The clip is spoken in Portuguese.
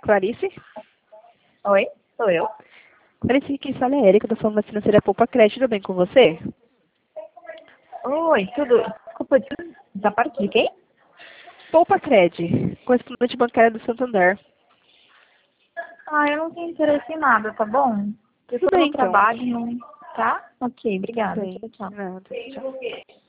Clarice? Oi, sou eu. Clarice, quem fala é a Erika, da Fama Financeira Poupa Crédito, tudo bem com você? Oi, tudo. Desculpa, da parte de quem? Poupa Cred, correspondente bancária do Santander. Eu não tenho interesse em nada, tá bom? Eu Tudo tô bem, no então. trabalho, não. Tá? Ok, Tudo obrigada. bem. Tchau, tchau. Nada. Tchau.